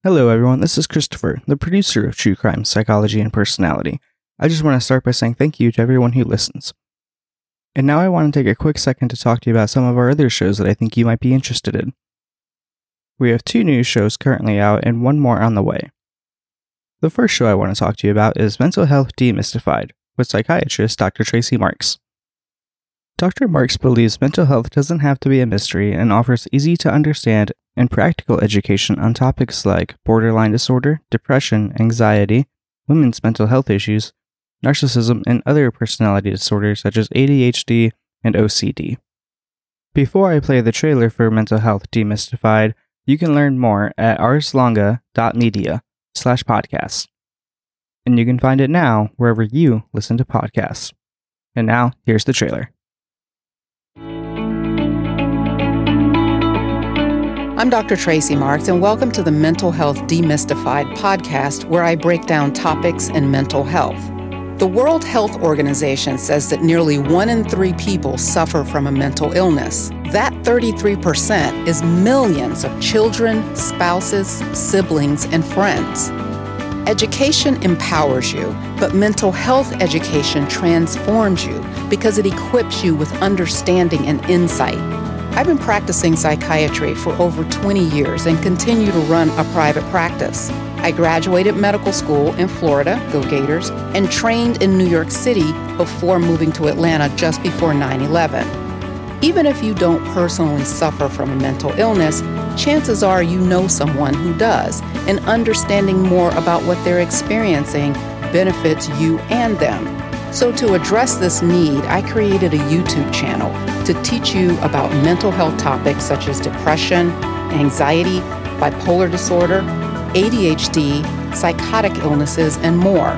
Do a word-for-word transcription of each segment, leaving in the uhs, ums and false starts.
Hello everyone, this is Christopher, the producer of True Crime, Psychology, and Personality. I just want to start by saying thank you to everyone who listens. And now I want to take a quick second to talk to you about some of our other shows that I think you might be interested in. We have two new shows currently out and one more on the way. The first show I want to talk to you about is Mental Health Demystified, with psychiatrist Doctor Tracy Marks. Doctor Marks believes mental health doesn't have to be a mystery and offers easy-to-understand and practical education on topics like borderline disorder, depression, anxiety, women's mental health issues, narcissism, and other personality disorders such as A D H D and O C D. Before I play the trailer for Mental Health Demystified, you can learn more at arslonga.media slash podcast. And you can find it now wherever you listen to podcasts. And now, here's the trailer. I'm Doctor Tracy Marks, and welcome to the Mental Health Demystified podcast, where I break down topics in mental health. The World Health Organization says that nearly one in three people suffer from a mental illness. That thirty-three percent is millions of children, spouses, siblings, and friends. Education empowers you, but mental health education transforms you because it equips you with understanding and insight. I've been practicing psychiatry for over twenty years and continue to run a private practice. I graduated medical school in Florida, go Gators, and trained in New York City before moving to Atlanta just before nine eleven. Even if you don't personally suffer from a mental illness, chances are you know someone who does, and understanding more about what they're experiencing benefits you and them. So to address this need, I created a YouTube channel to teach you about mental health topics such as depression, anxiety, bipolar disorder, A D H D, psychotic illnesses, and more.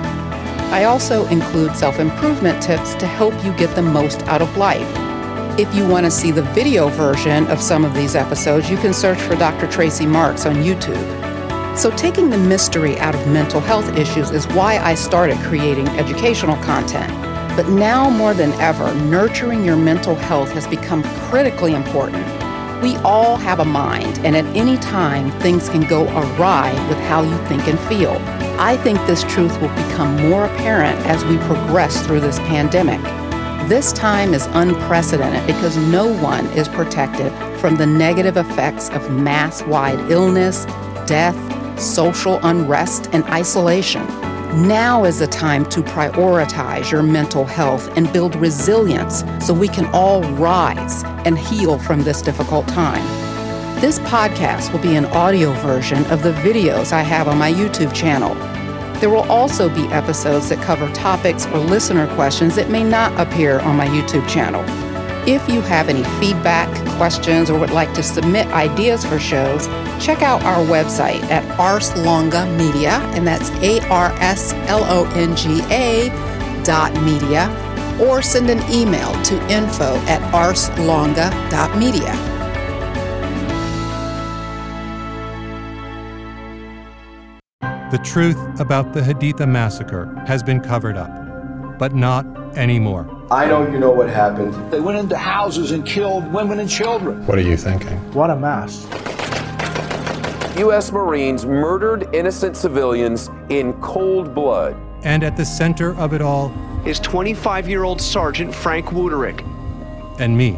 I also include self-improvement tips to help you get the most out of life. If you want to see the video version of some of these episodes, you can search for Doctor Tracy Marks on YouTube. So taking the mystery out of mental health issues is why I started creating educational content. But now more than ever, nurturing your mental health has become critically important. We all have a mind, and at any time, things can go awry with how you think and feel. I think this truth will become more apparent as we progress through this pandemic. This time is unprecedented because no one is protected from the negative effects of mass-wide illness, death, social unrest, and isolation. Now is the time to prioritize your mental health and build resilience so we can all rise and heal from this difficult time. This podcast will be an audio version of the videos I have on my YouTube channel. There will also be episodes that cover topics or listener questions that may not appear on my YouTube channel. If you have any feedback, questions, or would like to submit ideas for shows, check out our website at Arslonga Media, and that's A R S L O N G A dot media, or send an email to info at arslonga dot media. The truth about the Haditha massacre has been covered up, but not anymore. I know you know what happened. They went into houses and killed women and children. What are you thinking? What a mess. U S Marines murdered innocent civilians in cold blood. And at the center of it all is twenty-five-year-old Sergeant Frank Wuterich. And me.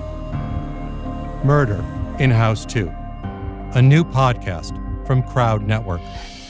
Murder in House two. A new podcast from Crowd Network.